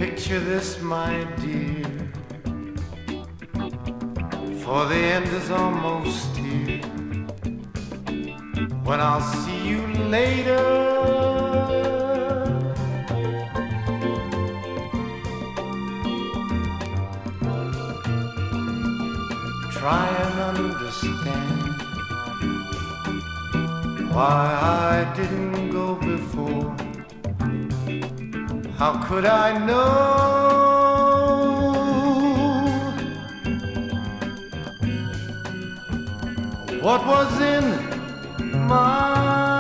Picture this, my dear, for the end is almost here. When I'll see you later, try and understand why I didn't go before. How could I know what was in my